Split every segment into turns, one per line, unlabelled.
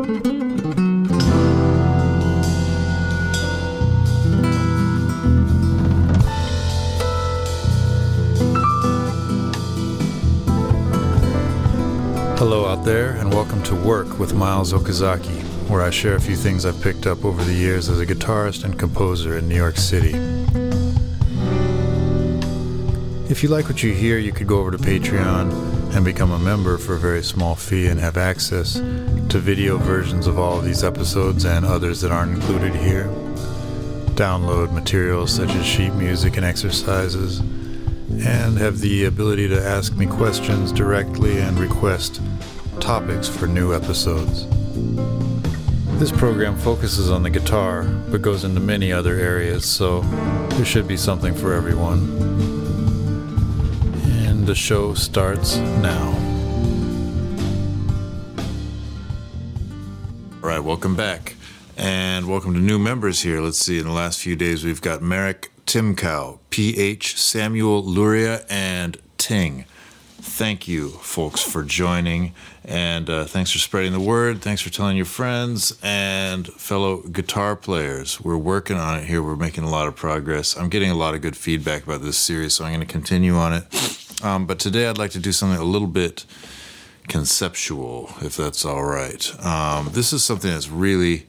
Hello out there, and welcome to Work with Miles Okazaki, where I share a few things I've picked up over the years as a guitarist and composer in New York City. If you like what you hear, you could go over to Patreon and become a member for a very small fee and have access to video versions of all of these episodes and others that aren't included here. Download materials such as sheet music and exercises, and have the ability to ask me questions directly and request topics for new episodes. This program focuses on the guitar, but goes into many other areas, so there should be something for everyone. And the show starts now. All right, welcome back. And welcome to new members here. Let's see, in the last few days we've got Merrick Timkow, PH, Samuel Luria, and Ting. Thank you, folks, for joining, and thanks for spreading the word. Thanks for telling your friends and fellow guitar players. We're working on it here. We're making a lot of progress. I'm getting a lot of good feedback about this series, so I'm going to continue on it. But today I'd like to do something a little bit conceptual, if that's all right. This is something that's really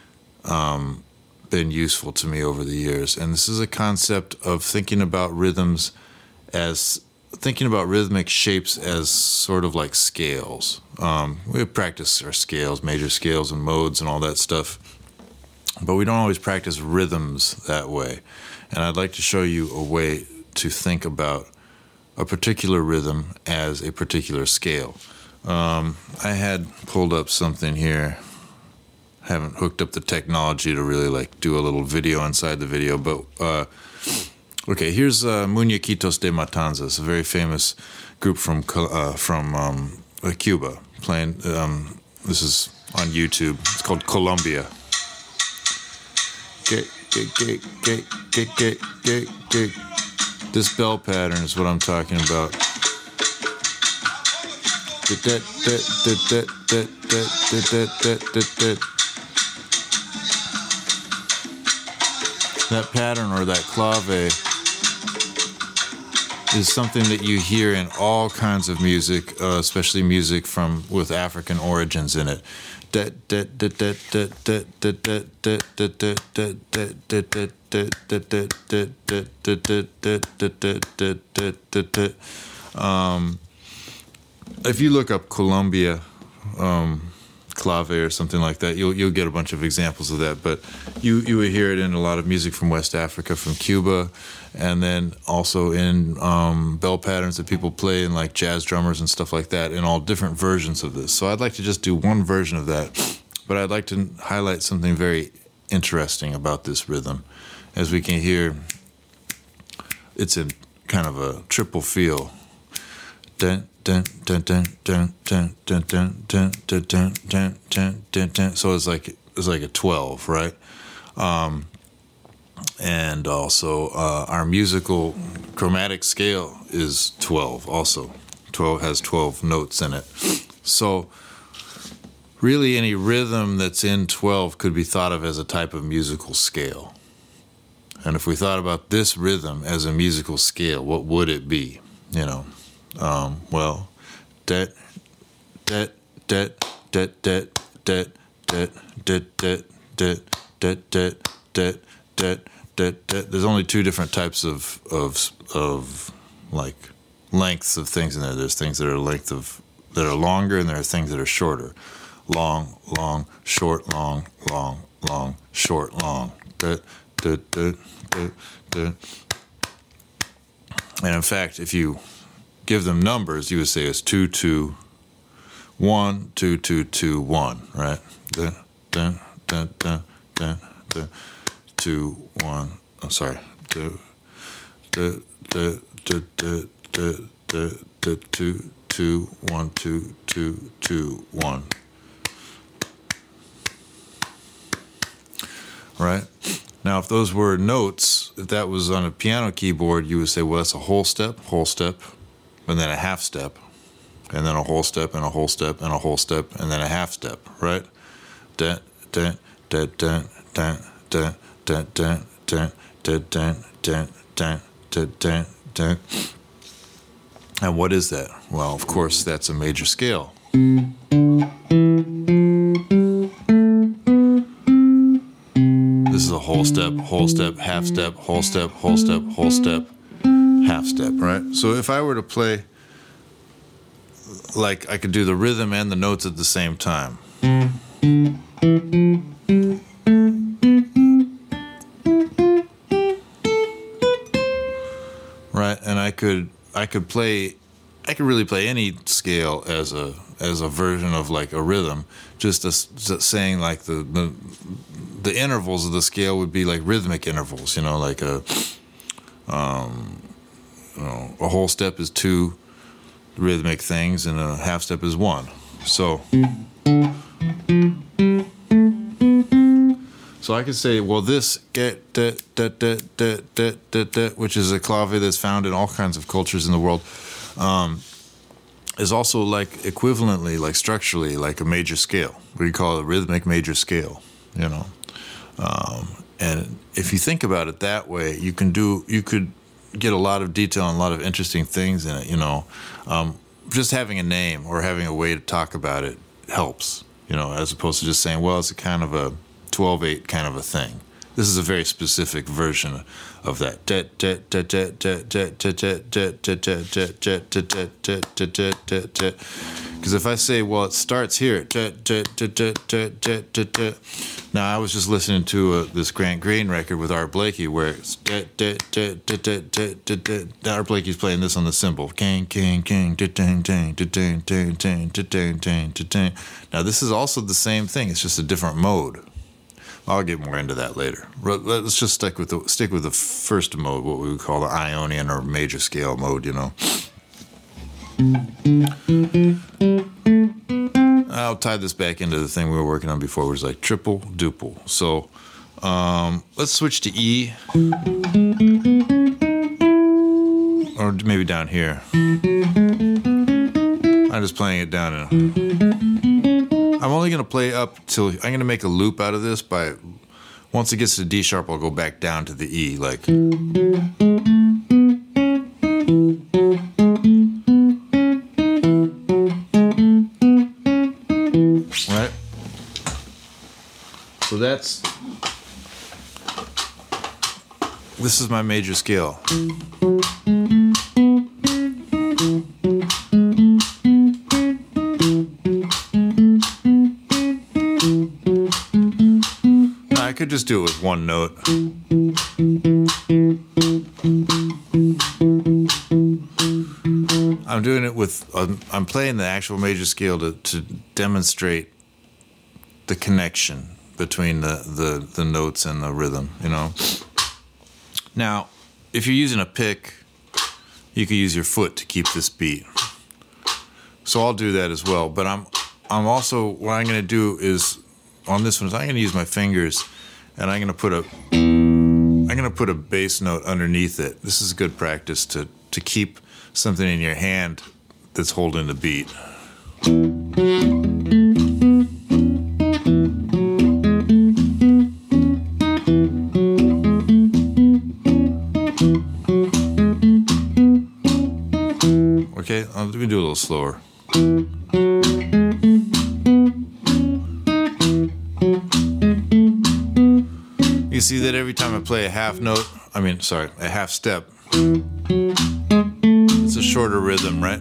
been useful to me over the years, and this is a concept of thinking about rhythms as thinking about rhythmic shapes as sort of like scales. We practice our scales, major scales and modes and all that stuff, but we don't always practice rhythms that way. And I'd like to show you a way to think about a particular rhythm as a particular scale. I had pulled up something here. Haven't hooked up the technology to really like do a little video inside the video, but okay, here's Muñequitos de Matanzas, a very famous group from Cuba, playing. This is on YouTube. It's called Colombia. This bell pattern is what I'm talking about. That pattern, or that clave, is something that you hear in all kinds of music, especially music with African origins in it. If you look up Colombia clave or something like that, you'll get a bunch of examples of that, but you would hear it in a lot of music from West Africa, from Cuba, and then also in bell patterns that people play in like jazz drummers and stuff like that, in all different versions of this. So I'd like to just do one version of that, but I'd like to highlight something very interesting about this rhythm. As we can hear, it's in kind of a triple feel. Dun, dun, dun, dun, dun, dun, dun, dun, dun, dun, dun, dun, dun, dun, dun. So it's like a 12, right? And also our musical chromatic scale is 12 also. 12 has 12 notes in it. So really any rhythm that's in 12 could be thought of as a type of musical scale. And if we thought about this rhythm as a musical scale, what would it be? You know, well, det, det, det, det, det, det, det, det, det, det, det, det, det, det. There's only two different types of like lengths of things in there. There's things that are longer, and there are things that are shorter. Long, long, short, long, long, long, short, long. Det, det, det, det, det. And in fact, if you give them numbers, you would say it's 2 2 1 2 2 2 1, right? Da, da, da, da, da, da, 2 1. I'm sorry. Da, da, da, da, da, da, da, da, 2 2 1 2 2 2 1. Right? Now, if those were notes, if that was on a piano keyboard, you would say, well, that's a whole step, and then a half step, and then a whole step, and a whole step, and a whole step, and then a half step, right? dun dun dun dun dun dun dun dun dun dun dun dun dun dun dun dun. And what is that? Well, of course, that's a major scale. This is a whole step, half step, whole step, whole step, whole step, half step, right? So if I were to play, like, I could do the rhythm and the notes at the same time. Right, and I could really play any scale as a version of like a rhythm, just saying like the intervals of the scale would be like rhythmic intervals, like a whole step is 2 rhythmic things and a half step is 1. So I could say, well, this which is a clave that's found in all kinds of cultures in the world, is also like equivalently, like structurally, like a major scale. We call it a rhythmic major scale, and if you think about it that way, you could get a lot of detail and a lot of interesting things in it. Just having a name or having a way to talk about it helps, as opposed to just saying, well, it's a kind of a 12/8 kind of a thing. This is a very specific version of that. Because if I say, well, it starts here. Now, I was just listening to this Grant Green record with Art Blakey where it's Art Blakey's playing this on the cymbal. Now, this is also the same thing. It's just a different mode. I'll get more into that later. Let's just stick with the first mode, what we would call the Ionian or major scale mode, I'll tie this back into the thing we were working on before, which was like triple duple. So let's switch to E, or maybe down here. I'm just playing it down in. I'm only going to play up till I'm going to make a loop out of this once it gets to D sharp, I'll go back down to the E, like. Right? So this is my major scale. I could just do it with one note. I'm doing it with, I'm playing the actual major scale to demonstrate the connection between the notes and the rhythm, Now, if you're using a pick, you could use your foot to keep this beat. So I'll do that as well. But I'm also, what I'm going to do is, on this one, I'm going to use my fingers, and I'm going to put a bass note underneath it. This is good practice to keep something in your hand that's holding the beat. Okay, let me do a little slower. You see that every time I play a half step, it's a shorter rhythm, right?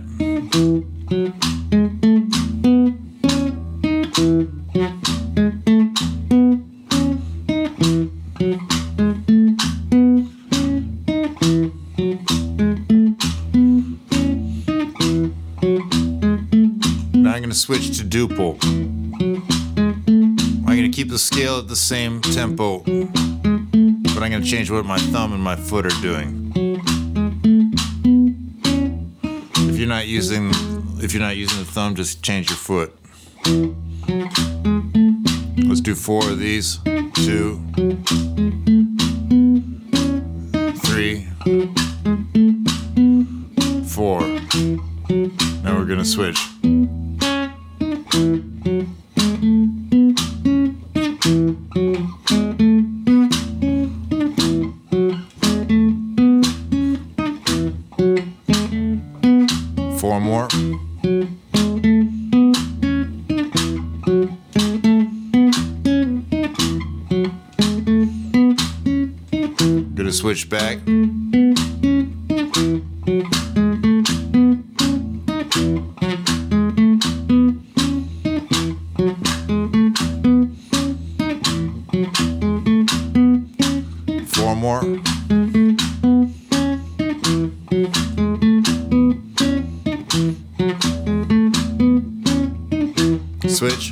Now I'm going to switch to duple. I'm going to keep the scale at the same tempo, but I'm going to change what my thumb and my foot are doing. If you're not using the thumb, just change your foot. Let's do 4 of these. 2, 3, 4. Now we're going to switch. Switch back. Four more. Switch.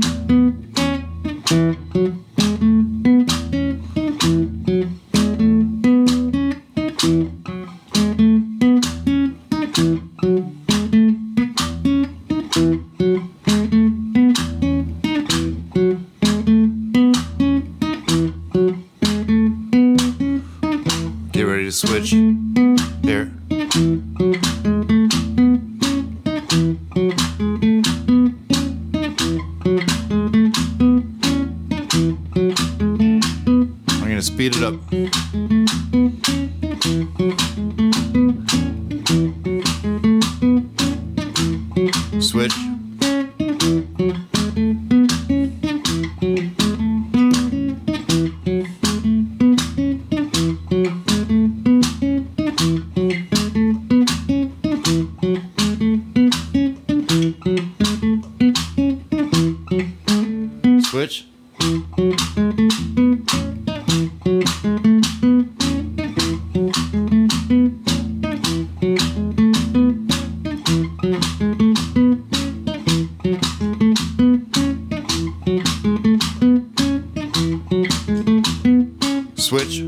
Get ready to switch. Here. I'm going to speed it up. Switch. Switch. Switch.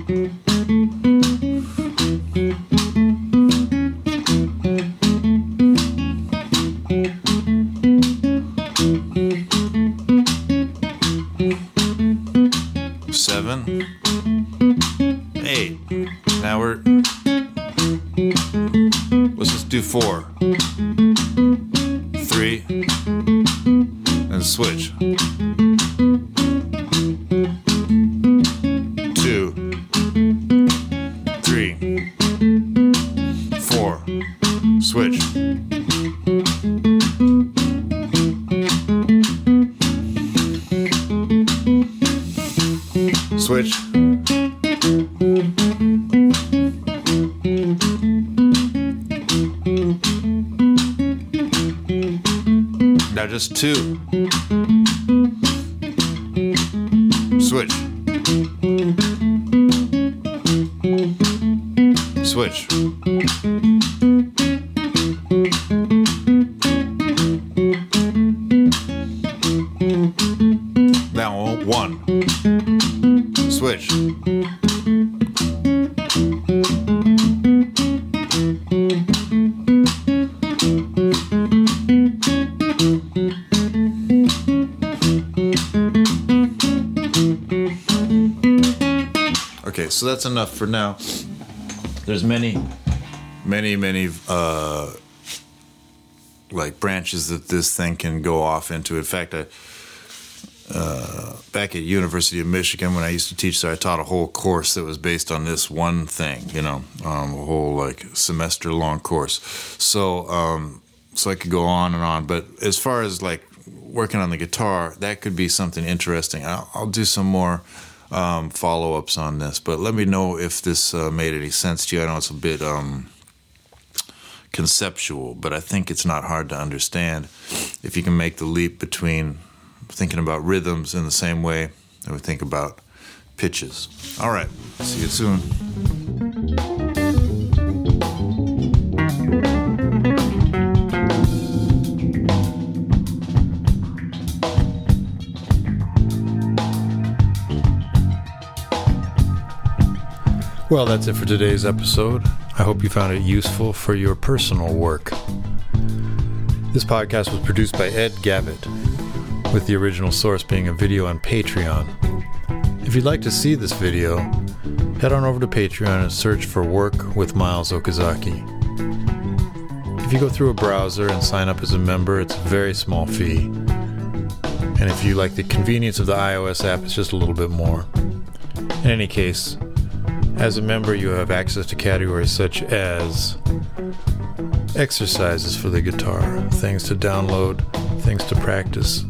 Seven, 8. Now let's just do 4, 3, and switch. 2, 3, 4, switch. Switch. Now just 2. Switch. Switch. Now 1. Switch. Okay, so that's enough for now. There's many like branches that this thing can go off into. In fact, back at University of Michigan, when I used to teach there, I taught a whole course that was based on this one thing, a whole like semester-long course. So I could go on and on. But as far as like working on the guitar, that could be something interesting. I'll do some more follow-ups on this, but let me know if this made any sense to you. I know it's a bit conceptual, but I think it's not hard to understand if you can make the leap between thinking about rhythms in the same way that we think about pitches. All right, see you soon. Well, that's it for today's episode. I hope you found it useful for your personal work. This podcast was produced by Ed Gavitt, with the original source being a video on Patreon. If you'd like to see this video, head on over to Patreon and search for Work with Miles Okazaki. If you go through a browser and sign up as a member, it's a very small fee. And if you like the convenience of the iOS app, it's just a little bit more. In any case, as a member, you have access to categories such as exercises for the guitar, things to download, things to practice,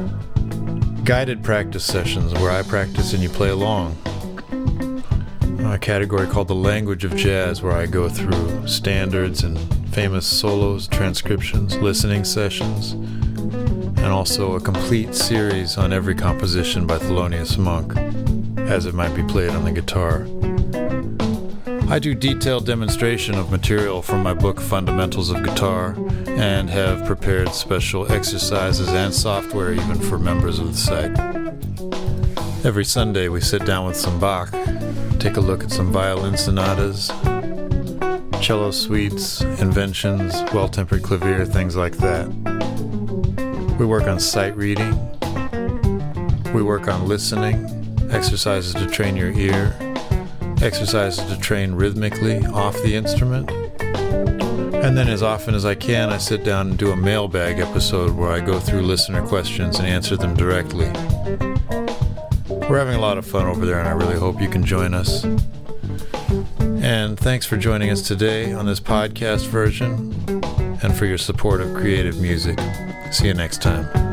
guided practice sessions where I practice and you play along.
a category called the Language of Jazz, where I go through standards and famous solos, transcriptions, listening sessions, and also a complete series on every composition by Thelonious Monk, as it might be played on the guitar. I do detailed demonstration of material from my book Fundamentals of Guitar, and have prepared special exercises and software even for members of the site. Every Sunday we sit down with some Bach, take a look at some violin sonatas, cello suites, inventions, well-tempered clavier, things like that. We work on sight reading. We work on listening, exercises to train your ear, exercises to train rhythmically off the instrument. And then as often as I can, I sit down and do a mailbag episode where I go through listener questions and answer them directly. We're having a lot of fun over there, and I really hope you can join us. And thanks for joining us today on this podcast version, and for your support of creative music. See you next time.